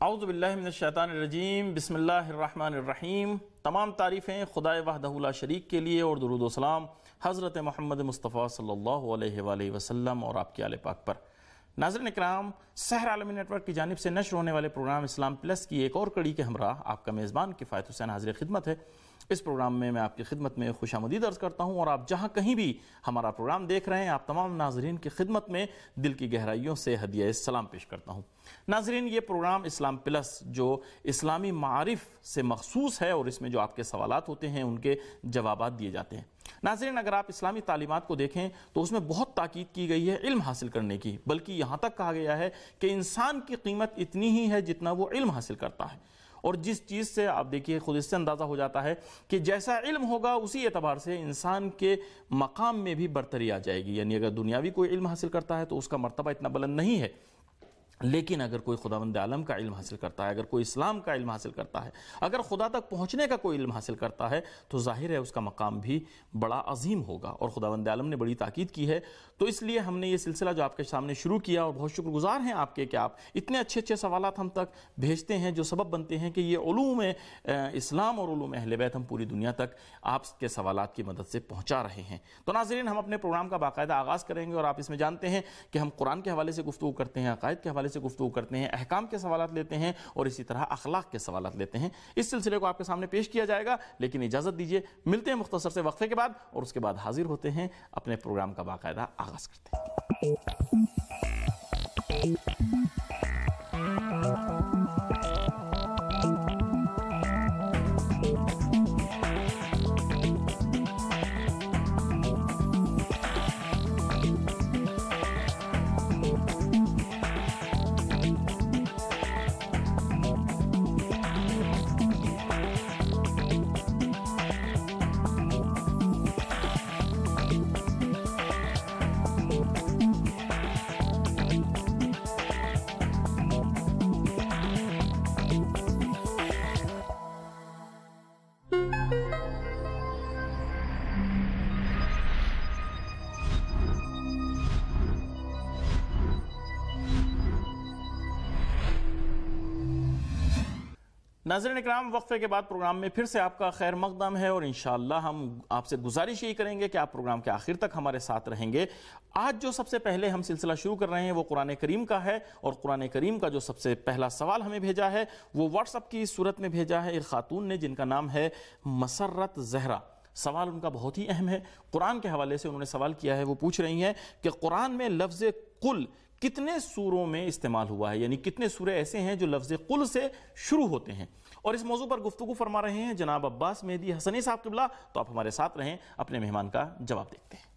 اعوذ باللہ من الشیطان الرجیم، بسم اللہ الرحمن الرحیم۔ تمام تعریفیں خدائے وحدہ لا شریک کے لیے اور درود و سلام حضرت محمد مصطفیٰ صلی اللہ علیہ وآلہ وسلم اور آپ کے آل پاک پر۔ ناظرین اکرام، سحر عالمی نیٹ ورک کی جانب سے نشر ہونے والے پروگرام اسلام پلس کی ایک اور کڑی کے ہمراہ آپ کا میزبان کفایت حسین حاضر خدمت ہے۔ اس پروگرام میں آپ کی خدمت میں خوش آمدید عرض کرتا ہوں، اور آپ جہاں کہیں بھی ہمارا پروگرام دیکھ رہے ہیں، آپ تمام ناظرین کی خدمت میں دل کی گہرائیوں سے ہدیہ سلام پیش کرتا ہوں۔ ناظرین، یہ پروگرام اسلام پلس جو اسلامی معارف سے مخصوص ہے، اور اس میں جو آپ کے سوالات ہوتے ہیں ان کے جوابات دیے جاتے ہیں۔ ناظرین، اگر آپ اسلامی تعلیمات کو دیکھیں تو اس میں بہت تاکید کی گئی ہے علم حاصل کرنے کی، بلکہ یہاں تک کہا گیا ہے کہ انسان کی قیمت اتنی ہی ہے جتنا وہ علم حاصل کرتا ہے، اور جس چیز سے آپ دیکھیے خود اس سے اندازہ ہو جاتا ہے کہ جیسا علم ہوگا اسی اعتبار سے انسان کے مقام میں بھی برتری آ جائے گی۔ یعنی اگر دنیاوی کوئی علم حاصل کرتا ہے تو اس کا مرتبہ اتنا بلند نہیں ہے، لیکن اگر کوئی خداوند عالم کا علم حاصل کرتا ہے، اگر کوئی اسلام کا علم حاصل کرتا ہے، اگر خدا تک پہنچنے کا کوئی علم حاصل کرتا ہے، تو ظاہر ہے اس کا مقام بھی بڑا عظیم ہوگا، اور خداوند عالم نے بڑی تاکید کی ہے۔ تو اس لیے ہم نے یہ سلسلہ جو آپ کے سامنے شروع کیا، اور بہت شکر گزار ہیں آپ کے کہ آپ اتنے اچھے سوالات ہم تک بھیجتے ہیں، جو سبب بنتے ہیں کہ یہ علوم اسلام اور علوم اہل بیت ہم پوری دنیا تک آپ کے سوالات کی مدد سے پہنچا رہے ہیں۔ تو ناظرین، ہم اپنے پروگرام کا باقاعدہ آغاز کریں گے، اور آپ اس میں جانتے ہیں کہ ہم قرآن کے حوالے سے گفتگو کرتے ہیں، عقائد کے حوالے سے گفتگو کرتے ہیں، احکام کے سوالات لیتے ہیں، اور اسی طرح اخلاق کے سوالات لیتے ہیں۔ اس سلسلے کو آپ کے سامنے پیش کیا جائے گا، لیکن اجازت دیجیے ملتے ہیں مختصر سے وقفے کے بعد، اور اس کے بعد حاضر ہوتے ہیں اپنے پروگرام کا باقاعدہ آغاز کرتے ہیں۔ ناظرین اکرام، وقفے کے بعد پروگرام میں پھر سے آپ کا خیر مقدم ہے، اور انشاءاللہ ہم آپ سے گزارش یہی کریں گے کہ آپ پروگرام کے آخر تک ہمارے ساتھ رہیں گے۔ آج جو سب سے پہلے ہم سلسلہ شروع کر رہے ہیں وہ قرآن کریم کا ہے، اور قرآن کریم کا جو سب سے پہلا سوال ہمیں بھیجا ہے وہ واٹس ایپ کی صورت میں بھیجا ہے ایک خاتون نے، جن کا نام ہے مسرت زہرا۔ سوال ان کا بہت ہی اہم ہے، قرآن کے حوالے سے انہوں نے سوال کیا ہے۔ وہ پوچھ رہی ہیں کہ قرآن میں لفظ قل کتنے سوروں میں استعمال ہوا ہے، یعنی کتنے سورے ایسے ہیں جو لفظ قل سے شروع ہوتے ہیں، اور اس موضوع پر گفتگو فرما رہے ہیں جناب عباس مہدی حسنی صاحب قبلہ۔ تو آپ ہمارے ساتھ رہیں، اپنے مہمان کا جواب دیکھتے ہیں۔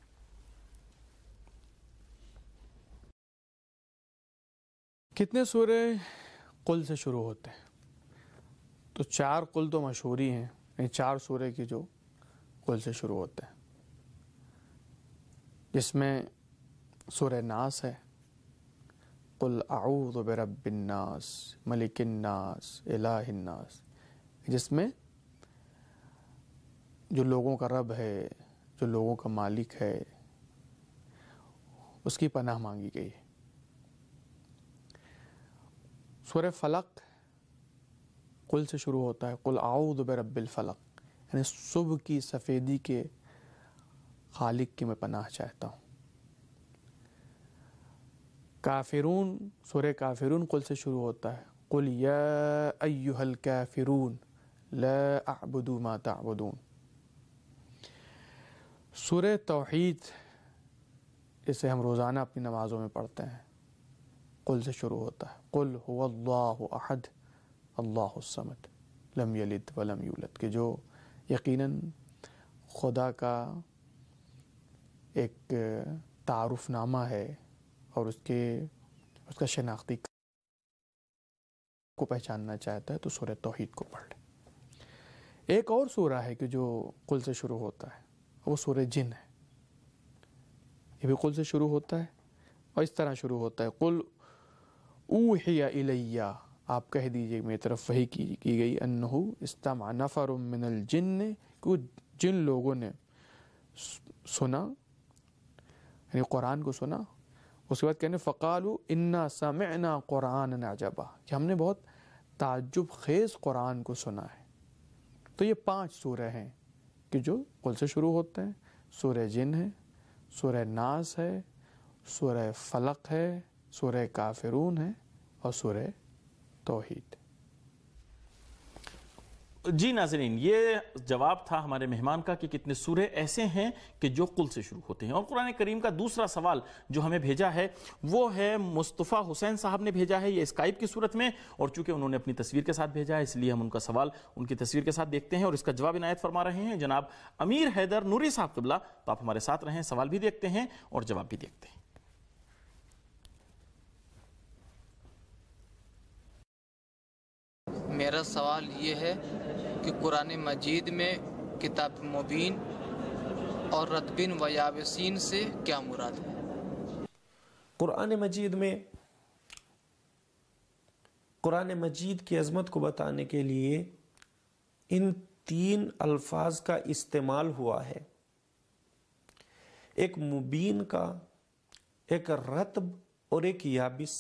کتنے سورے قل سے شروع ہوتے ہیں؟ تو 4 قل تو مشہور ہی ہیں، یعنی 4 سورے کی جو قل سے شروع ہوتے ہیں، جس میں سورہ ناس ہے، قل اعوذ برب الناس ملک الناس الہ الناس، جس میں جو لوگوں کا رب ہے، جو لوگوں کا مالک ہے، اس کی پناہ مانگی گئی ہے۔ سورہ فلق قل سے شروع ہوتا ہے، قل اعوذ برب الفلق، یعنی صبح کی سفیدی کے خالق کی میں پناہ چاہتا ہوں۔ کافرون، سورہ کافرون قل سے شروع ہوتا ہے، قل یا ایہا الکافرون لا اعبد ما تعبدون۔ سورہ توحید، اسے ہم روزانہ اپنی نمازوں میں پڑھتے ہیں، قل سے شروع ہوتا ہے، قل هو اللہ احد اللہ الصمد لم یلد ولم یولد، کہ جو یقیناً خدا کا ایک تعارف نامہ ہے، اور اس کا شناختی کو پہچاننا چاہتا ہے تو سورہ توحید کو پڑھ لے۔ ایک اور سورہ ہے کہ جو قل سے شروع ہوتا ہے، وہ سورہ جن ہے، یہ بھی قل سے شروع ہوتا ہے، اور اس طرح شروع ہوتا ہے، قل اوحی الی، آپ کہہ دیجئے میری طرف وحی کی گئی، انہ استمع نفر من الجن، کہ جن لوگوں نے سنا، یعنی قرآن کو سنا، اس کے بعد کہنے فقالوا انا سمعنا قرآنا عجبا، کہ ہم نے بہت تعجب خیز قرآن کو سنا ہے۔ تو یہ 5 سورہ ہیں کہ جو قل سے شروع ہوتے ہیں۔ سورہ جن ہے، سورہ ناس ہے، سورہ فلق ہے، سورہ کافرون ہے اور سورہ توحید۔ جی ناظرین، یہ جواب تھا ہمارے مہمان کا کہ کتنے سورے ایسے ہیں کہ جو قل سے شروع ہوتے ہیں۔ اور قرآن کریم کا دوسرا سوال جو ہمیں بھیجا ہے وہ ہے مصطفیٰ حسین صاحب نے بھیجا ہے، یہ اسکائپ کی صورت میں، اور چونکہ انہوں نے اپنی تصویر کے ساتھ بھیجا ہے اس لیے ہم ان کا سوال ان کی تصویر کے ساتھ دیکھتے ہیں اور اس کا جواب عنایت فرما رہے ہیں جناب امیر حیدر نوری صاحب قبلہ۔ تو آپ ہمارے ساتھ رہیں، سوال بھی دیکھتے ہیں اور جواب بھی دیکھتے ہیں۔ میرا سوال یہ ہے کہ قرآن مجید میں کتاب مبین اور رتبین و یابسین سے کیا مراد ہے؟ قرآن مجید میں قرآن مجید کی عظمت کو بتانے کے لیے ان 3 الفاظ کا استعمال ہوا ہے، ایک مبین کا، ایک رتب اور ایک یابس۔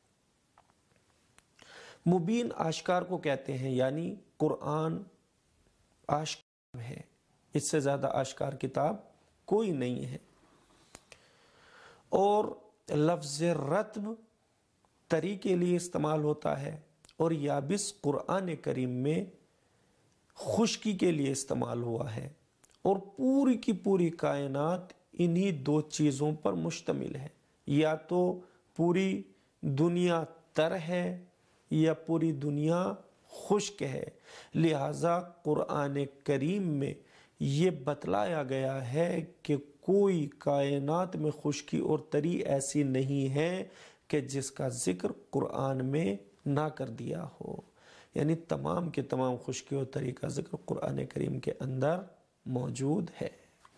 مبین آشکار کو کہتے ہیں، یعنی قرآن آشکار ہے، اس سے زیادہ آشکار کتاب کوئی نہیں ہے۔ اور لفظ رتب تری کے لیے استعمال ہوتا ہے اور یابس قرآن کریم میں خشکی کے لیے استعمال ہوا ہے، اور پوری کی پوری کائنات انہی 2 چیزوں پر مشتمل ہے، یا تو پوری دنیا تر ہے یا پوری دنیا خشک ہے۔ لہذا قرآن کریم میں یہ بتلایا گیا ہے کہ کوئی کائنات میں خشکی اور تری ایسی نہیں ہے کہ جس کا ذکر قرآن میں نہ کر دیا ہو، یعنی تمام کے تمام خشکی اور تری کا ذکر قرآن کریم کے اندر موجود ہے۔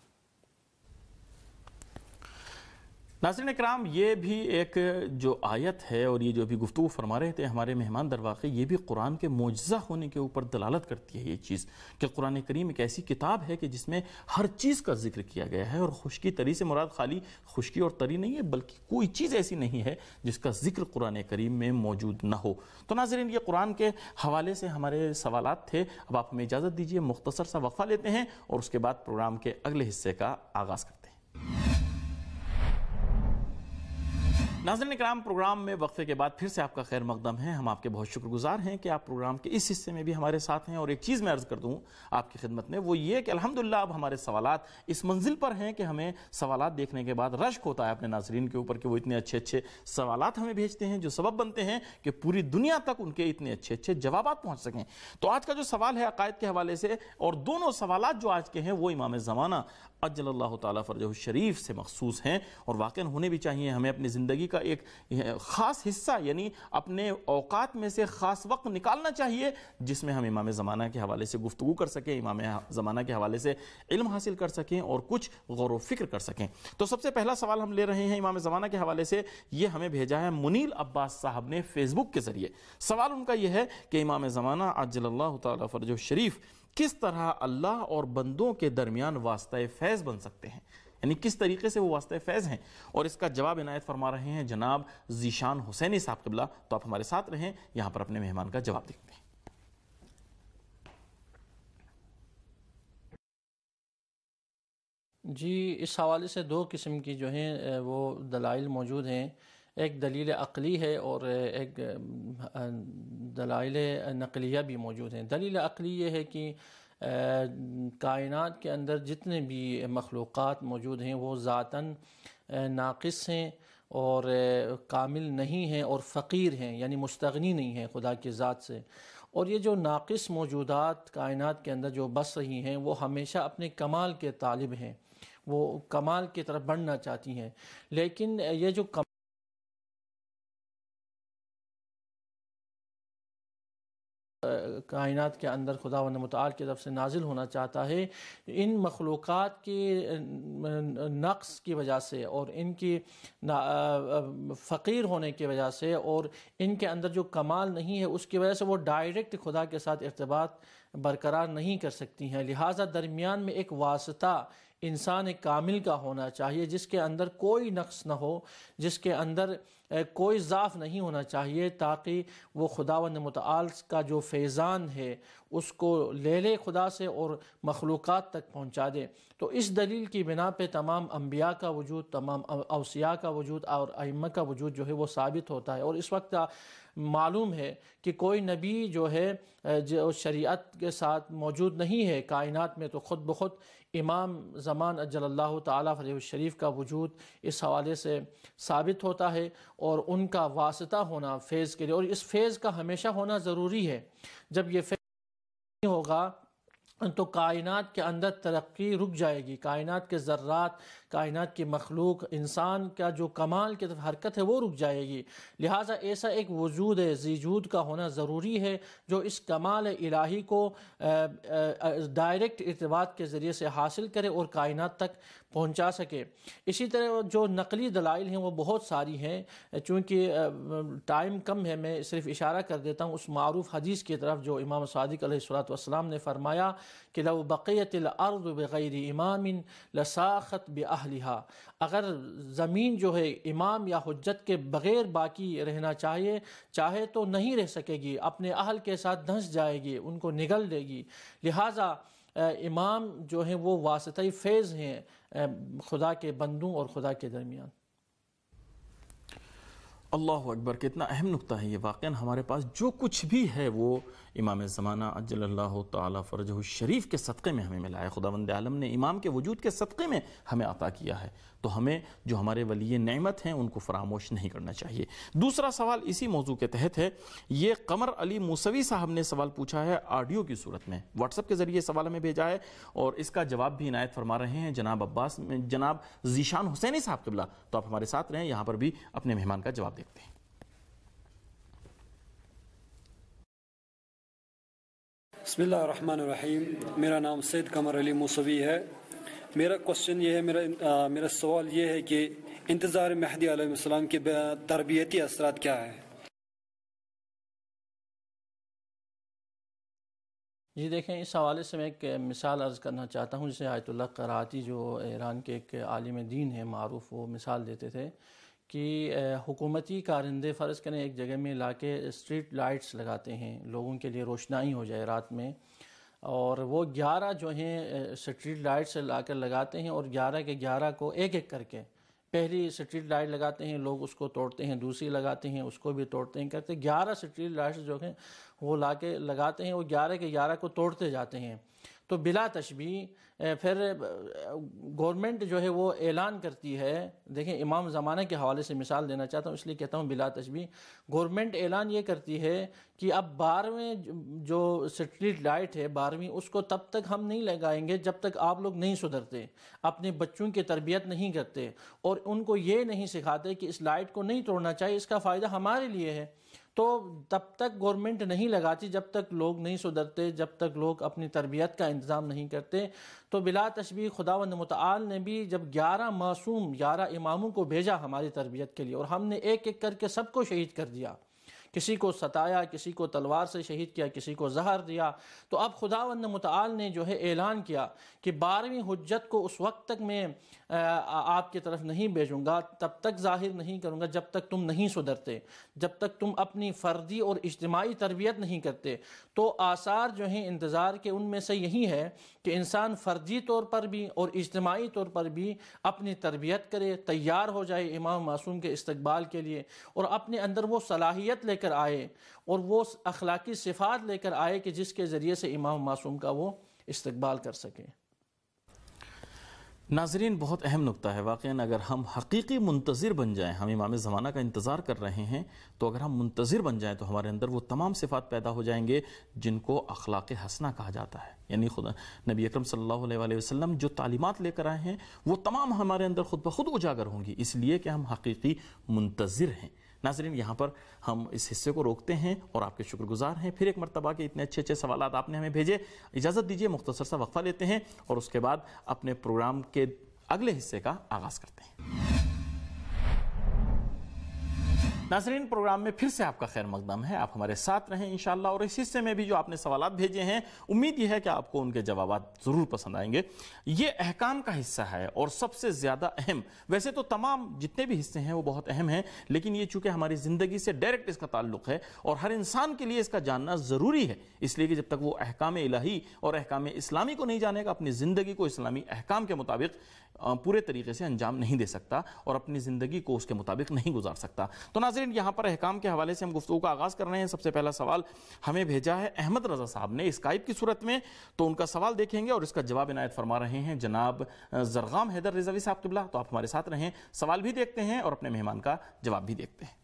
ناظرین اکرام، یہ بھی ایک جو آیت ہے اور یہ جو بھی گفتگو فرما رہے تھے ہمارے مہمان، در واقع یہ بھی قرآن کے معجزہ ہونے کے اوپر دلالت کرتی ہے یہ چیز کہ قرآن کریم ایک ایسی کتاب ہے کہ جس میں ہر چیز کا ذکر کیا گیا ہے، اور خشکی تری سے مراد خالی خشکی اور تری نہیں ہے بلکہ کوئی چیز ایسی نہیں ہے جس کا ذکر قرآن کریم میں موجود نہ ہو۔ تو ناظرین، یہ قرآن کے حوالے سے ہمارے سوالات تھے۔ اب آپ ہمیں اجازت دیجیے، مختصر سا وقفہ لیتے ہیں اور اس کے بعد پروگرام کے اگلے حصے کا آغاز کرتے ہیں۔ ناظرین اکرام، پروگرام میں وقفے کے بعد پھر سے آپ کا خیر مقدم ہے۔ ہم آپ کے بہت شکر گزار ہیں کہ آپ پروگرام کے اس حصے میں بھی ہمارے ساتھ ہیں، اور ایک چیز میں عرض کر دوں آپ کی خدمت میں، وہ یہ کہ الحمدللہ اب ہمارے سوالات اس منزل پر ہیں کہ ہمیں سوالات دیکھنے کے بعد رشک ہوتا ہے اپنے ناظرین کے اوپر کہ وہ اتنے اچھے اچھے سوالات ہمیں بھیجتے ہیں جو سبب بنتے ہیں کہ پوری دنیا تک ان کے اتنے اچھے اچھے جوابات پہنچ سکیں۔ تو آج کا جو سوال ہے عقائد کے حوالے سے، اور دونوں سوالات جو آج کے ہیں وہ امام زمانہ عجل اللہ تعالیٰ فرجہ الشریف سے مخصوص ہیں، اور واقعاً ہونے بھی چاہیے۔ ہمیں اپنی زندگی کا ایک خاص حصہ، یعنی اپنے اوقات میں سے خاص وقت نکالنا چاہیے جس میں ہم امام زمانہ کے حوالے سے گفتگو کر سکیں، امام زمانہ کے حوالے سے علم حاصل کر سکیں اور کچھ غور و فکر کر سکیں۔ تو سب سے پہلا سوال ہم لے رہے ہیں امام زمانہ کے حوالے سے، یہ ہمیں بھیجا ہے منیل عباس صاحب نے فیس بک کے ذریعے۔ سوال ان کا یہ ہے کہ امام زمانہ عجل اللہ تعالیٰ فرجہ الشریف کس طرح اللہ اور بندوں کے درمیان واسطہ فیض بن سکتے ہیں، یعنی کس طریقے سے وہ واسطہ فیض ہیں، اور اس کا جواب عنایت فرما رہے ہیں جناب ذیشان حسینی صاحب قبلہ۔ تو آپ ہمارے ساتھ رہیں، یہاں پر اپنے مہمان کا جواب دیکھتے ہیں۔ جی، اس حوالے سے 2 قسم کی جو ہیں وہ دلائل موجود ہیں۔ ایک دلیل عقلی ہے اور ایک دلائل نقلیہ بھی موجود ہیں۔ دلیل عقلی یہ ہے کہ کائنات کے اندر جتنے بھی مخلوقات موجود ہیں وہ ذاتاً ناقص ہیں اور کامل نہیں ہیں اور فقیر ہیں، یعنی مستغنی نہیں ہیں خدا کی ذات سے۔ اور یہ جو ناقص موجودات کائنات کے اندر جو بس رہی ہیں وہ ہمیشہ اپنے کمال کے طالب ہیں، وہ کمال کی طرف بڑھنا چاہتی ہیں، لیکن یہ جو کائنات کے اندر خداوند متعال کی طرف سے نازل ہونا چاہتا ہے، ان مخلوقات کے نقص کی وجہ سے اور ان کی فقیر ہونے کی وجہ سے اور ان کے اندر جو کمال نہیں ہے اس کی وجہ سے وہ ڈائریکٹ خدا کے ساتھ ارتباط برقرار نہیں کر سکتی ہیں۔ لہٰذا درمیان میں ایک واسطہ، انسان کامل کا ہونا چاہیے، جس کے اندر کوئی نقص نہ ہو، جس کے اندر کوئی ضعف نہیں ہونا چاہیے، تاکہ وہ خداوند متعال کا جو فیضان ہے اس کو لے لے خدا سے اور مخلوقات تک پہنچا دے۔ تو اس دلیل کی بنا پہ تمام انبیاء کا وجود، تمام اوصیاء کا وجود اور ائمہ کا وجود جو ہے وہ ثابت ہوتا ہے۔ اور اس وقت معلوم ہے کہ کوئی نبی جو ہے جو شریعت کے ساتھ موجود نہیں ہے کائنات میں، تو خود بخود امام زمان اجل اللہ تعالیٰ فرجہ الشریف کا وجود اس حوالے سے ثابت ہوتا ہے، اور ان کا واسطہ ہونا فیض کے لیے، اور اس فیض کا ہمیشہ ہونا ضروری ہے۔ جب یہ فیض نہیں ہوگا تو کائنات کے اندر ترقی رک جائے گی، کائنات کے ذرات، کائنات کی مخلوق، انسان کا جو کمال کی طرف حرکت ہے وہ رک جائے گی۔ لہٰذا ایسا ایک وجود ذیجود کا ہونا ضروری ہے جو اس کمال الہی کو ڈائریکٹ ارتباط کے ذریعے سے حاصل کرے اور کائنات تک پہنچا سکے۔ اسی طرح جو نقلی دلائل ہیں وہ بہت ساری ہیں، چونکہ ٹائم کم ہے میں صرف اشارہ کر دیتا ہوں اس معروف حدیث کی طرف جو امام صادق علیہ الصلوۃ والسلام نے فرمایا کہ لو بقیت الارض بغیر امام لساخت باہلھا، اگر زمین جو ہے امام یا حجت کے بغیر باقی رہنا چاہے تو نہیں رہ سکے گی، اپنے اہل کے ساتھ دھنس جائے گی، ان کو نگل دے گی۔ لہٰذا امام جو ہیں وہ واسطۂ فیض ہیں خدا کے بندوں اور خدا کے درمیان۔ اللہ اکبر، کتنا اہم نقطہ ہے یہ۔ واقعاً ہمارے پاس جو کچھ بھی ہے وہ امام زمانہ اجل اللہ تعالیٰ فرجہ الشریف کے صدقے میں ہمیں ملا ہے۔ خداوند عالم نے امام کے وجود کے صدقے میں ہمیں عطا کیا ہے، تو ہمیں جو ہمارے ولی نعمت ہیں ان کو فراموش نہیں کرنا چاہیے۔ دوسرا سوال اسی موضوع کے تحت ہے، یہ قمر علی موسوی صاحب نے سوال پوچھا ہے آڈیو کی صورت میں، واٹس ایپ کے ذریعے سوال ہمیں بھیجا ہے، اور اس کا جواب بھی عنایت فرما رہے ہیں جناب ذیشان حسینی صاحب قبلہ۔ تو آپ ہمارے ساتھ رہیں، یہاں پر بھی اپنے مہمان کا جواب دیکھتے ہیں۔ بسم اللہ الرحمن الرحیم، میرا نام سید قمر علی موسوی ہے۔ میرا کوشچن یہ ہے، میرا سوال یہ ہے کہ انتظار مہدی علیہ السلام کے تربیتی اثرات کیا ہیں؟ جی دیکھیں، اس حوالے سے میں ایک مثال عرض کرنا چاہتا ہوں، جسے آیت اللہ قرآتی جو ایران کے ایک عالم دین ہے معروف، وہ مثال دیتے تھے کہ حکومتی کارندے فرض کریں ایک جگہ میں لا کے اسٹریٹ لائٹس لگاتے ہیں، لوگوں کے لیے روشنائی ہو جائے رات میں، اور وہ 11 جو ہیں اسٹریٹ لائٹس لا کر لگاتے ہیں، اور 11 کے 11 کو ایک ایک کر کے پہلی اسٹریٹ لائٹ لگاتے ہیں، لوگ اس کو توڑتے ہیں، دوسری لگاتے ہیں، اس کو بھی توڑتے ہیں، کرتے 11 اسٹریٹ لائٹس جو ہیں وہ لا کے لگاتے ہیں، وہ 11 کے 11 کو توڑتے جاتے ہیں۔ تو بلا تشبیہ پھر گورنمنٹ جو ہے وہ اعلان کرتی ہے، دیکھیں امام زمانہ کے حوالے سے مثال دینا چاہتا ہوں اس لیے کہتا ہوں بلا تشبیہ، گورنمنٹ اعلان یہ کرتی ہے کہ اب 12ویں جو اسٹریٹ لائٹ ہے 12ویں، اس کو تب تک ہم نہیں لگائیں گے جب تک آپ لوگ نہیں سدھرتے، اپنے بچوں کی تربیت نہیں کرتے، اور ان کو یہ نہیں سکھاتے کہ اس لائٹ کو نہیں توڑنا چاہیے، اس کا فائدہ ہمارے لیے ہے، تو تب تک گورنمنٹ نہیں لگاتی جب تک لوگ نہیں سدھرتے، جب تک لوگ اپنی تربیت کا انتظام نہیں کرتے۔ تو بلا تشبیہ خداوند متعال نے بھی جب 11 معصوم 11 اماموں کو بھیجا ہماری تربیت کے لیے، اور ہم نے ایک ایک کر کے سب کو شہید کر دیا، کسی کو ستایا، کسی کو تلوار سے شہید کیا، کسی کو زہر دیا، تو اب خداوند متعال نے جو ہے اعلان کیا کہ 12ویں حجت کو اس وقت تک میں آپ کی طرف نہیں بھیجوں گا، تب تک ظاہر نہیں کروں گا جب تک تم نہیں سدھرتے، جب تک تم اپنی فردی اور اجتماعی تربیت نہیں کرتے۔ تو آثار جو ہیں انتظار کے ان میں سے یہی ہے کہ انسان فردی طور پر بھی اور اجتماعی طور پر بھی اپنی تربیت کرے، تیار ہو جائے امام معصوم کے استقبال کے لیے، اور اپنے اندر وہ صلاحیت لے کر آئے اور وہ اخلاقی صفات لے کر آئے کہ جس کے ذریعے سے امام معصوم کا وہ استقبال کر سکے۔ ناظرین، بہت اہم نقطہ ہے واقعاً، اگر ہم حقیقی منتظر بن جائیں، ہم امام زمانہ کا انتظار کر رہے ہیں، تو اگر ہم منتظر بن جائیں تو ہمارے اندر وہ تمام صفات پیدا ہو جائیں گے جن کو اخلاق حسنہ کہا جاتا ہے، یعنی نبی اکرم صلی اللہ علیہ وآلہ وسلم جو تعلیمات لے کر آئے ہیں وہ تمام ہمارے اندر خود بخود اجاگر ہوں گی، اس لیے کہ ہم حقیقی منتظر ہیں۔ ناظرین، یہاں پر ہم اس حصے کو روکتے ہیں اور آپ کے شکر گزار ہیں پھر ایک مرتبہ کہ اتنے اچھے سوالات آپ نے ہمیں بھیجے۔ اجازت دیجیے مختصر سا وقفہ لیتے ہیں اور اس کے بعد اپنے پروگرام کے اگلے حصے کا آغاز کرتے ہیں۔ नाज़रीन, प्रोग्राम में फिर से आपका खैर मकदम है। आप हमारे साथ रहें इंशाअल्लाह। और इस हिस्से में भी जो आपने सवालात भेजे हैं, उम्मीद ये है कि आपको उनके जवाबात ज़रूर पसंद आएंगे। ये अहकाम का हिस्सा है और सबसे ज़्यादा अहम, वैसे तो तमाम जितने भी हिस्से हैं वो बहुत अहम हैं, लेकिन ये चूँकि हमारी ज़िंदगी से डायरेक्ट इसका ताल्लुक़ है और हर इंसान के लिए इसका जानना ज़रूरी है, इसलिए कि जब तक वो अहकाम इलाही और अहकाम इस्लामी को नहीं जानेगा, अपनी ज़िंदगी को इस्लामी अहकाम के मुताबिक पूरे तरीके से अंजाम नहीं दे सकता और अपनी ज़िंदगी को उसके मुताबिक नहीं गुजार सकता। तो नाज़रीन, यहाँ पर अहकाम के हवाले से हम गुफ्तगू का आगाज़ कर रहे हैं। सबसे पहला सवाल हमें भेजा है अहमद रज़ा साहब ने स्काइप की सूरत में, तो उनका सवाल देखेंगे और इसका जवाब इनायत फरमा रहे हैं जनाब ज़रगाम हैदर रिज़वी साहब क़िबला। तो आप हमारे साथ रहें, सवाल भी देखते हैं और अपने मेहमान का जवाब भी देखते हैं।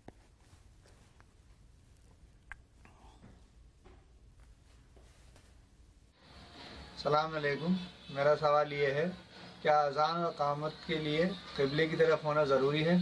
अस्सलाम वालेकुम। मेरा सवाल ये है, क्या अज़ान और इक़ामत के लिए क़िबले की तरफ होना ज़रूरी है?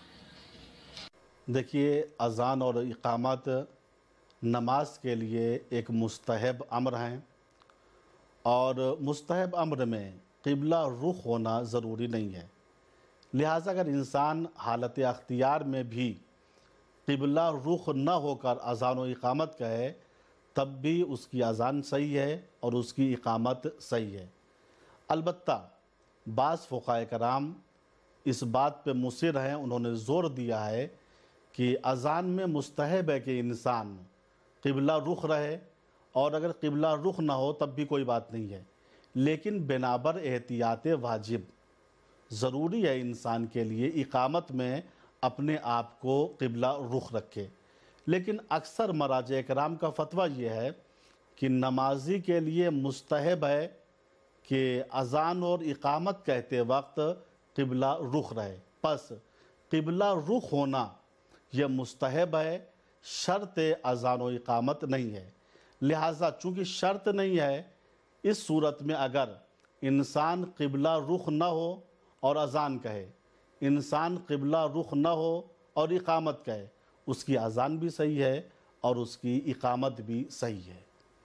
देखिए, अज़ान और इक़ामत नमाज के लिए एक मुस्तहब अम्र हैं और मुस्तहब अम्र में क़िबला रुख होना ज़रूरी नहीं है। लिहाजा अगर इंसान हालत अख्तियार में भी क़िबला रुख न होकर अज़ान और इक़ामत कहे, तब भी उसकी अज़ान सही है और उसकी इक़ामत सही है। अलबत्ता बाज़ फ़ुक़हाए कराम इस बात पे मुसिर हैं, उन्होंने ज़ोर दिया है कि अज़ान में मुस्तहब है कि इंसान क़िबला रुख रहे और अगर क़िबला रुख ना हो तब भी कोई बात नहीं है, लेकिन बिनाबर एहतियात वाजिब ज़रूरी है इंसान के लिए इक़ामत में अपने आप को क़िबला रुख रखे। लेकिन अक्सर मराजे कराम का फ़तवा ये है कि नमाजी के लिए मुस्तहब है कि अज़ान और इक़ामत कहते वक्त क़िबला रुख रहे। बस क़िबला रुख होना यह मुस्तहब है, शर्त अज़ान और इक़ामत नहीं है। लिहाजा चूँकि शर्त नहीं है, इस सूरत में अगर इंसान क़िबला रुख न हो और अज़ान कहे, इंसान क़िबला रुख न हो और इक़ामत कहे, उसकी अज़ान भी सही है और उसकी इक़ामत भी सही है।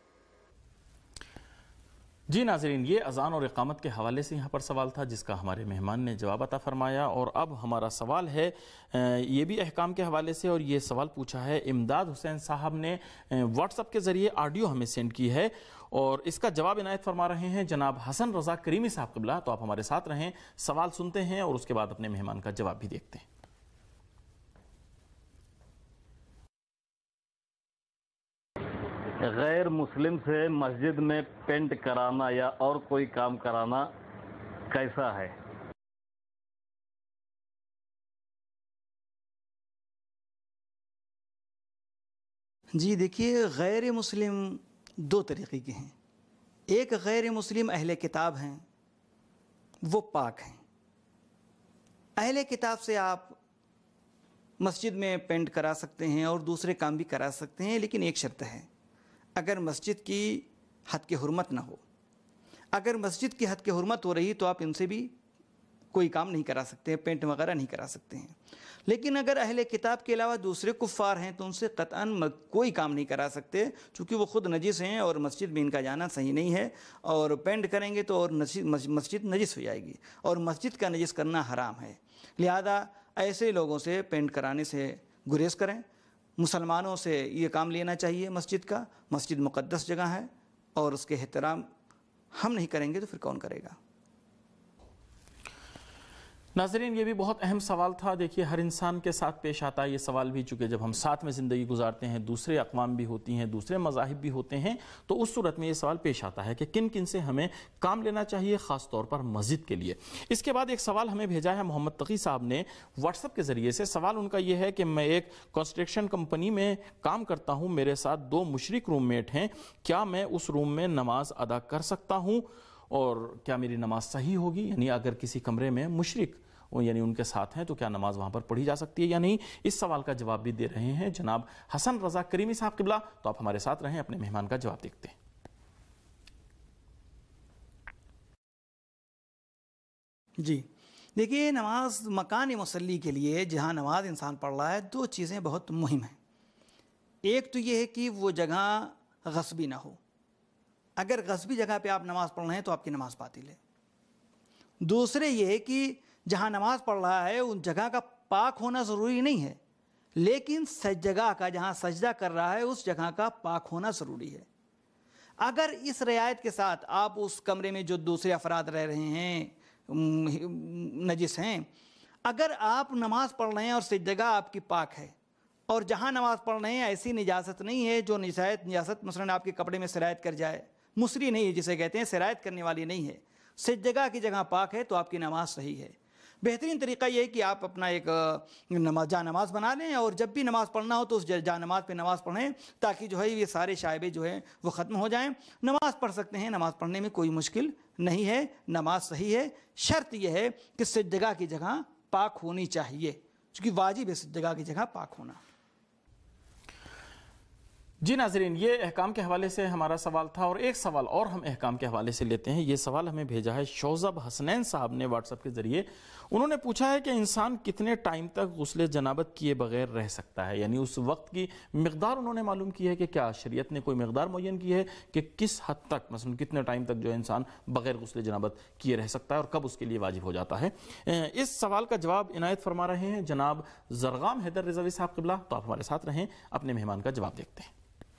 जी नाज़रीन, ये अज़ान और इक़ामत के हवाले से यहाँ पर सवाल था जिसका हमारे मेहमान ने जवाब अता फरमाया। और अब हमारा सवाल है ये भी अहकाम के हवाले से, और ये सवाल पूछा है इमदाद हुसैन साहब ने व्हाट्सएप के ज़रिए ऑडियो हमें सेंड की है और इसका जवाब इनायत फरमा रहे हैं जनाब हसन रज़ा करीमी साहब क़िबला। तो आप हमारे साथ रहें, सवाल सुनते हैं और उसके बाद अपने मेहमान का जवाब भी देखते हैं। गैर मुस्लिम से मस्जिद में पेंट कराना या और कोई काम कराना कैसा है? जी देखिए, गैर मुस्लिम दो तरीक़े के हैं। एक गैर मुस्लिम अहले किताब हैं, वो पाक हैं। अहले किताब से आप मस्जिद में पेंट करा सकते हैं और दूसरे काम भी करा सकते हैं, लेकिन एक शर्त है, अगर मस्जिद की हद की हुर्मत ना हो। अगर मस्जिद की हद की हुर्मत हो रही तो आप इनसे भी कोई काम नहीं करा सकते, पेंट वगैरह नहीं करा सकते हैं। लेकिन अगर अहले किताब के अलावा दूसरे कुफ़ार हैं तो उनसे क़तअन कोई काम नहीं करा सकते, चूँकि वो ख़ुद नजिस हैं और मस्जिद में इनका जाना सही नहीं है। और पेंट करेंगे तो और मस्जिद नजिस हो जाएगी और मस्जिद का नजिस करना हराम है। लिहाजा ऐसे लोगों से पेंट कराने से गुरेज़ करें। मुसलमानों से ये काम लेना चाहिए मस्जिद का। मस्जिद मुक़द्दस जगह है और उसके एहतराम हम नहीं करेंगे तो फिर कौन करेगा। नाज़रीन, ये भी बहुत अहम सवाल था। देखिए, हर इंसान के साथ पेश आता है ये सवाल भी, चूँकि जब हम साथ में ज़िंदगी गुजारते हैं, दूसरे अक़वाम भी होती हैं, दूसरे मज़ाहिब भी होते हैं, तो उस सूरत में ये सवाल पेश आता है कि किन किन से हमें काम लेना चाहिए, ख़ास तौर पर मस्जिद के लिए। इसके बाद एक सवाल हमें भेजा है मोहम्मद तकी साहब ने व्हाट्सएप के ज़रिए से। सवाल उनका ये है कि मैं एक कंस्ट्रक्शन कंपनी में काम करता हूँ, मेरे साथ 2 मुशरिक रूममेट हैं, क्या मैं उस रूम में नमाज अदा कर सकता हूँ और क्या मेरी नमाज सही होगी? यानी अगर किसी कमरे में मुशरिक यानी उनके साथ हैं तो क्या नमाज वहाँ पर पढ़ी जा सकती है या नहीं? इस सवाल का जवाब भी दे रहे हैं जनाब हसन रज़ा करीमी साहब क़िबला। तो आप हमारे साथ रहें, अपने मेहमान का जवाब देखते हैं। जी देखिए, नमाज मकान मुसल्ली के लिए जहाँ नमाज इंसान पढ़ रहा है, 2 चीज़ें बहुत मुहिम हैं। एक तो ये है कि वो जगह गस्बी ना हो। अगर गस्बी जगह पे आप नमाज़ पढ़ रहे हैं तो आपकी नमाज़ बातिल है। दूसरे ये है कि जहाँ नमाज पढ़ रहा है उन जगह का पाक होना ज़रूरी नहीं है, لیکن جگہ کا جہاں سجدہ کر رہا ہے اس جگہ کا پاک ہونا ضروری ہے۔ اگر اس رعایت کے ساتھ آپ اس کمرے میں جو دوسرے افراد رہ رہے ہیں نجس ہیں، اگر آپ نماز پڑھ رہے ہیں اور جگہ آپ کی پاک ہے اور جہاں نماز پڑھ رہے ہیں ایسی نجاست نہیں ہے جو نجاست مثلاً آپ کے کپڑے میں سرایت کر جائے، مصری نہیں ہے جسے کہتے ہیں، سرایت کرنے والی نہیں ہے، جگہ کی جگہ پاک ہے، تو آپ کی نماز صحیح ہے۔ بہترین طریقہ یہ ہے کہ آپ اپنا ایک جا نماز بنا لیں اور جب بھی نماز پڑھنا ہو تو اس جا نماز پہ نماز پڑھیں، تاکہ جو ہے یہ سارے شائبے جو ہیں وہ ختم ہو جائیں۔ نماز پڑھ سکتے ہیں، نماز پڑھنے میں کوئی مشکل نہیں ہے، نماز صحیح ہے۔ شرط یہ ہے کہ سجدہ کی جگہ پاک ہونی چاہیے، چونکہ واجب ہے سجدہ کی جگہ پاک ہونا۔ جی ناظرین، یہ احکام کے حوالے سے ہمارا سوال تھا، اور ایک سوال اور ہم احکام کے حوالے سے لیتے ہیں۔ یہ سوال ہمیں بھیجا ہے شوزب حسنین صاحب نے واٹس ایپ کے ذریعے۔ انہوں نے پوچھا ہے کہ انسان کتنے ٹائم تک غسل جنابت کیے بغیر رہ سکتا ہے، یعنی اس وقت کی مقدار انہوں نے معلوم کی ہے کہ کیا شریعت نے کوئی مقدار معین کی ہے کہ کس حد تک، مثلا کتنے ٹائم تک جو انسان بغیر غسل جنابت کیے رہ سکتا ہے اور کب اس کے لیے واجب ہو جاتا ہے۔ اس سوال کا جواب عنایت فرما رہے ہیں جناب زرغام حیدر رضوی صاحب قبلہ، تو آپ ہمارے ساتھ رہیں، اپنے مہمان کا جواب دیکھتے ہیں۔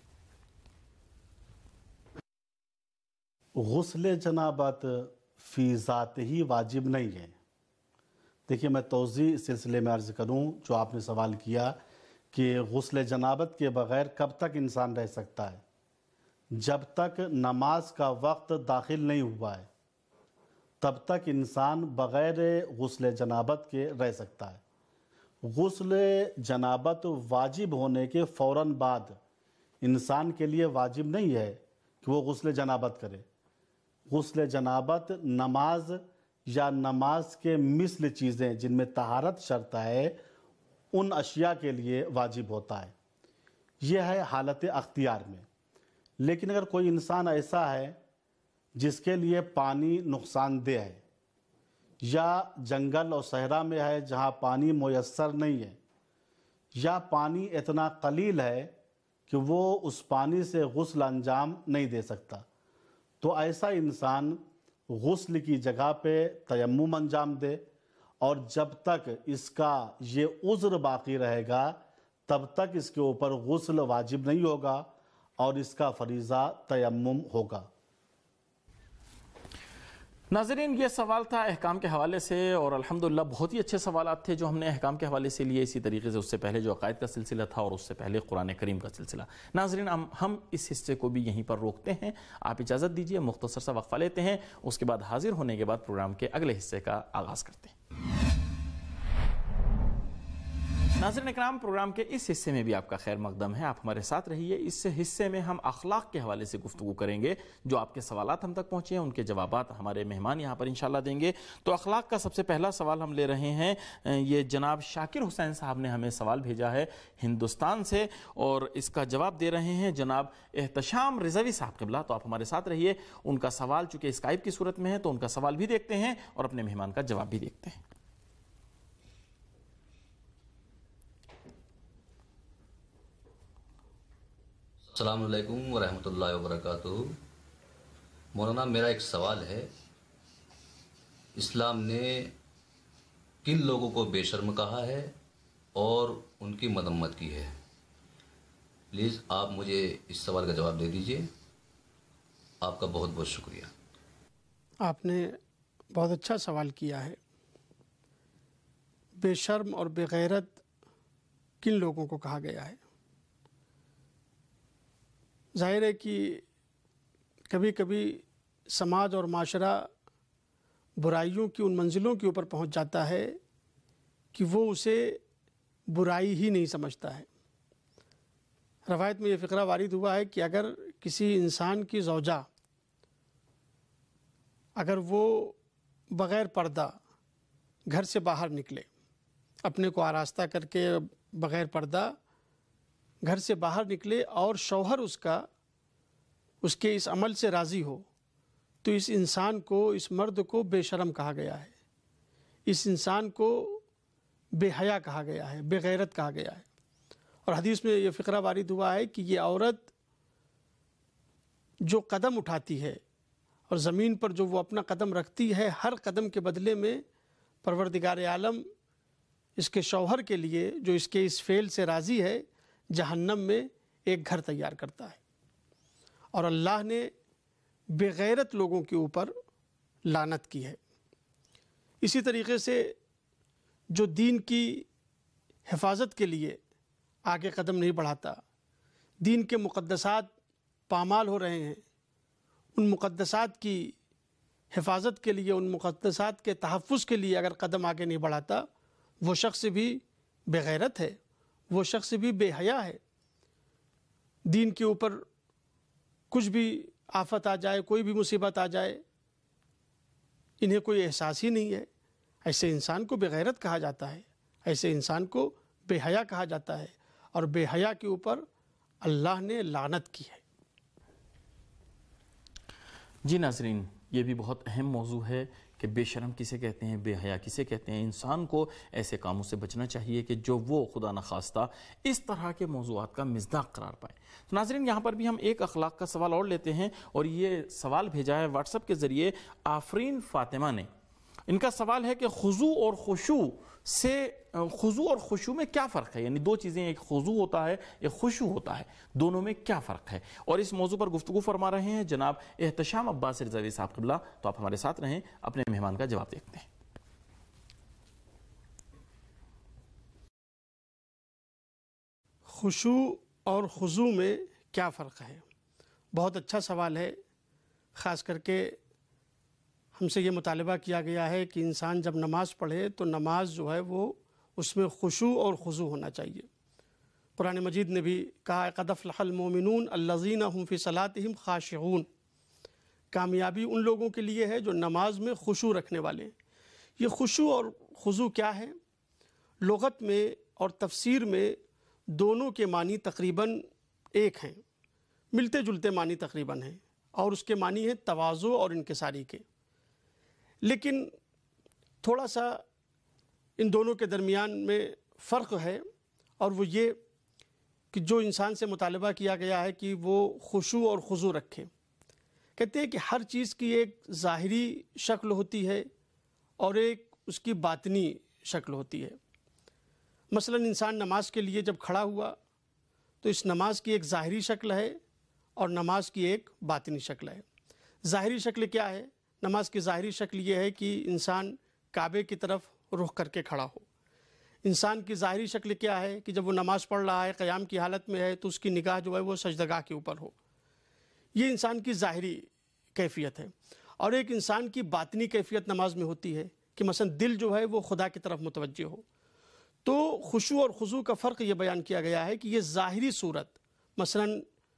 غسل جنابت فی ذات ہی واجب نہیں ہے۔ دیکھیے، میں توضیح اس سلسلے میں عرض کروں جو آپ نے سوال کیا کہ غسل جنابت کے بغیر کب تک انسان رہ سکتا ہے۔ جب تک نماز کا وقت داخل نہیں ہوا ہے تب تک انسان بغیر غسل جنابت کے رہ سکتا ہے۔ غسل جنابت واجب ہونے کے فوراً بعد انسان کے لیے واجب نہیں ہے کہ وہ غسل جنابت کرے۔ غسل جنابت نماز یا نماز کے مثل چیزیں جن میں طہارت شرط ہے ان اشیاء کے لیے واجب ہوتا ہے۔ یہ ہے حالت اختیار میں۔ لیکن اگر کوئی انسان ایسا ہے جس کے لیے پانی نقصان دہ ہے، یا جنگل اور صحرا میں ہے جہاں پانی میسر نہیں ہے، یا پانی اتنا قلیل ہے کہ وہ اس پانی سے غسل انجام نہیں دے سکتا، تو ایسا انسان غسل کی جگہ پہ تیمم انجام دے، اور جب تک اس کا یہ عذر باقی رہے گا تب تک اس کے اوپر غسل واجب نہیں ہوگا اور اس کا فریضہ تیمم ہوگا۔ ناظرین، یہ سوال تھا احکام کے حوالے سے، اور الحمدللہ بہت ہی اچھے سوالات تھے جو ہم نے احکام کے حوالے سے لیے۔ اسی طریقے سے اس سے پہلے جو عقائد کا سلسلہ تھا اور اس سے پہلے قرآن کریم کا سلسلہ۔ ناظرین، ہم اس حصے کو بھی یہیں پر روکتے ہیں، آپ اجازت دیجئے، مختصر سا وقفہ لیتے ہیں، اس کے بعد حاضر ہونے کے بعد پروگرام کے اگلے حصے کا آغاز کرتے ہیں۔ ناظرین اکرام، پروگرام کے اس حصے میں بھی آپ کا خیر مقدم ہے، آپ ہمارے ساتھ رہیے۔ اس حصے میں ہم اخلاق کے حوالے سے گفتگو کریں گے۔ جو آپ کے سوالات ہم تک پہنچے ہیں ان کے جوابات ہمارے مہمان یہاں پر انشاءاللہ دیں گے۔ تو اخلاق کا سب سے پہلا سوال ہم لے رہے ہیں، یہ جناب شاکر حسین صاحب نے ہمیں سوال بھیجا ہے ہندوستان سے، اور اس کا جواب دے رہے ہیں جناب احتشام رضوی صاحب قبلہ۔ تو آپ ہمارے ساتھ رہیے، ان کا سوال چونکہ اسکائپ کی صورت میں ہے تو ان کا سوال بھی دیکھتے ہیں اور اپنے مہمان کا جواب بھی دیکھتے ہیں۔ السلام علیکم ورحمۃ اللہ وبرکاتہ۔ مولانا، میرا ایک سوال ہے، اسلام نے کن لوگوں کو بے شرم کہا ہے اور ان کی مذمت کی ہے؟ پلیز آپ مجھے اس سوال کا جواب دے دیجئے۔ آپ کا بہت بہت شکریہ۔ آپ نے بہت اچھا سوال کیا ہے۔ بے شرم اور بے غیرت کن لوگوں کو کہا گیا ہے؟ ظاہر ہے کہ کبھی کبھی سماج اور معاشرہ برائیوں کی ان منزلوں کے اوپر پہنچ جاتا ہے کہ وہ اسے برائی ہی نہیں سمجھتا ہے۔ روایت میں یہ فقرہ وارد ہوا ہے کہ اگر کسی انسان کی زوجہ اگر وہ بغیر پردہ گھر سے باہر نکلے، اپنے کو آراستہ کر کے بغیر پردہ گھر سے باہر نکلے اور شوہر اس کے اس عمل سے راضی ہو، تو اس انسان کو، اس مرد کو بے شرم کہا گیا ہے، اس انسان کو بے حیا کہا گیا ہے، بے غیرت کہا گیا ہے۔ اور حدیث میں یہ فقرہ وارد ہوا ہے کہ یہ عورت جو قدم اٹھاتی ہے اور زمین پر جو وہ اپنا قدم رکھتی ہے، ہر قدم کے بدلے میں پروردگار عالم اس کے شوہر کے لیے جو اس کے اس فعل سے راضی ہے جہنم میں ایک گھر تیار کرتا ہے. اور اللہ نے بے غیرت لوگوں کے اوپر لعنت کی ہے. اسی طریقے سے جو دین کی حفاظت کے لیے آگے قدم نہیں بڑھاتا، دین کے مقدسات پامال ہو رہے ہیں، ان مقدسات کی حفاظت کے لیے، ان مقدسات کے تحفظ کے لیے اگر قدم آگے نہیں بڑھاتا، وہ شخص بھی بے غیرت ہے، وہ شخص بھی بے حیا ہے. دین کے اوپر کچھ بھی آفت آ جائے، کوئی بھی مصیبت آ جائے، انہیں کوئی احساس ہی نہیں ہے. ایسے انسان کو بے غیرت کہا جاتا ہے، ایسے انسان کو بے حیا کہا جاتا ہے، اور بے حیا کے اوپر اللہ نے لعنت کی ہے. جی ناظرین، یہ بھی بہت اہم موضوع ہے کہ بے شرم کسے کہتے ہیں، بے حیا کسے کہتے ہیں. انسان کو ایسے کاموں سے بچنا چاہیے کہ جو وہ خدا نخواستہ اس طرح کے موضوعات کا مصداق قرار پائے. تو ناظرین، یہاں پر بھی ہم ایک اخلاق کا سوال اور لیتے ہیں، اور یہ سوال بھیجا ہے واٹس ایپ کے ذریعے آفرین فاطمہ نے. ان کا سوال ہے کہ خضوع اور خشوع میں کیا فرق ہے؟ یعنی دو چیزیں، ایک خضوع ہوتا ہے، ایک خشوع ہوتا ہے، دونوں میں کیا فرق ہے؟ اور اس موضوع پر گفتگو فرما رہے ہیں جناب احتشام عباس رضوی صاحب قبلہ. تو آپ ہمارے ساتھ رہیں، اپنے مہمان کا جواب دیکھتے ہیں. خشوع اور خضوع میں کیا فرق ہے؟ بہت اچھا سوال ہے. خاص کر کے ہم سے یہ مطالبہ کیا گیا ہے کہ انسان جب نماز پڑھے تو نماز جو ہے وہ اس میں خشوع اور خضوع ہونا چاہیے. قرآن مجید نے بھی کہا قد افلح المؤمنون الذین هم فی صلاتہم خاشعون. کامیابی ان لوگوں کے لیے ہے جو نماز میں خشوع رکھنے والے ہیں. یہ خشوع اور خضوع کیا ہے؟ لغت میں اور تفسیر میں دونوں کے معنی تقریباً ایک ہیں، ملتے جلتے معنی تقریباً ہیں، اور اس کے معنی ہیں تواضع اور انکساری کے. لیکن تھوڑا سا ان دونوں کے درمیان میں فرق ہے، اور وہ یہ کہ جو انسان سے مطالبہ کیا گیا ہے کہ وہ خشوع اور خضوع رکھے. کہتے ہیں کہ ہر چیز کی ایک ظاہری شکل ہوتی ہے اور ایک اس کی باطنی شکل ہوتی ہے. مثلا انسان نماز کے لیے جب کھڑا ہوا تو اس نماز کی ایک ظاہری شکل ہے اور نماز کی ایک باطنی شکل ہے. ظاہری شکل کیا ہے؟ نماز کی ظاہری شکل یہ ہے کہ انسان کعبے کی طرف رخ کر کے کھڑا ہو. انسان کی ظاہری شکل کیا ہے کہ جب وہ نماز پڑھ رہا ہے، قیام کی حالت میں ہے، تو اس کی نگاہ جو ہے وہ سجدگاہ کے اوپر ہو. یہ انسان کی ظاہری کیفیت ہے. اور ایک انسان کی باطنی کیفیت نماز میں ہوتی ہے کہ مثلا دل جو ہے وہ خدا کی طرف متوجہ ہو. تو خشوع اور خضوع کا فرق یہ بیان کیا گیا ہے کہ یہ ظاہری صورت، مثلا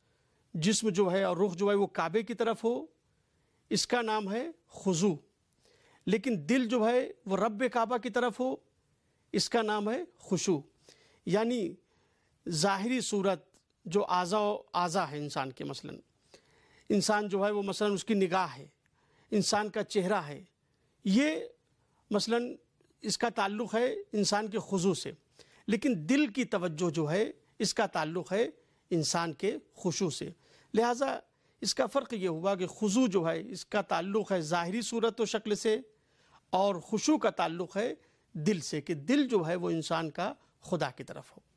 جسم جو ہے اور رخ جو ہے وہ کعبے کی طرف ہو، اس کا نام ہے خضوع. لیکن دل جو ہے وہ رب کعبہ کی طرف ہو، اس کا نام ہے خشوع. یعنی ظاہری صورت جو اعضاء ہے انسان کے، مثلا انسان جو ہے وہ مثلا اس کی نگاہ ہے، انسان کا چہرہ ہے، یہ مثلا اس کا تعلق ہے انسان کے خضوع سے. لیکن دل کی توجہ جو ہے اس کا تعلق ہے انسان کے خشوع سے. لہٰذا اس کا فرق یہ ہوا کہ خضوع جو ہے اس کا تعلق ہے ظاہری صورت و شکل سے، اور خشوع کا تعلق ہے دل سے، کہ دل جو ہے وہ انسان کا خدا کی طرف ہو.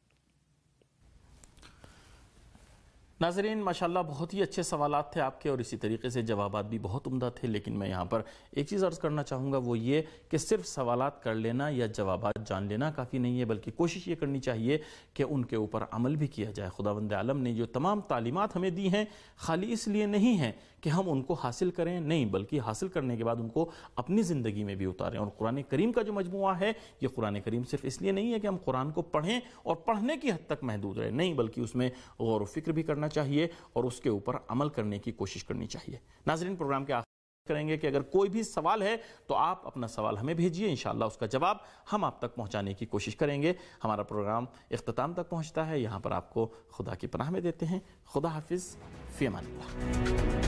ناظرین ماشاءاللہ بہت ہی اچھے سوالات تھے آپ کے، اور اسی طریقے سے جوابات بھی بہت عمدہ تھے. لیکن میں یہاں پر ایک چیز عرض کرنا چاہوں گا، وہ یہ کہ صرف سوالات کر لینا یا جوابات جان لینا کافی نہیں ہے، بلکہ کوشش یہ کرنی چاہیے کہ ان کے اوپر عمل بھی کیا جائے. خداوند عالم نے جو تمام تعلیمات ہمیں دی ہیں خالی اس لیے نہیں ہیں کہ ہم ان کو حاصل کریں، نہیں، بلکہ حاصل کرنے کے بعد ان کو اپنی زندگی میں بھی اتاریں. اور قرآن کریم کا جو مجموعہ ہے، یہ قرآن کریم صرف اس لیے نہیں ہے کہ ہم قرآن کو پڑھیں اور پڑھنے کی حد تک محدود رہیں، نہیں، بلکہ اس میں غور و فکر بھی کرنا چاہیے اور اس کے اوپر عمل کرنے کی کوشش کرنی چاہیے. ناظرین، پروگرام کے آخر کریں گے کہ اگر کوئی بھی سوال ہے تو آپ اپنا سوال ہمیں بھیجیے، انشاءاللہ اس کا جواب ہم آپ تک پہنچانے کی کوشش کریں گے. ہمارا پروگرام اختتام تک پہنچتا ہے، یہاں پر آپ کو خدا کی پناہ میں دیتے ہیں. خدا حافظ، فی امان اللہ.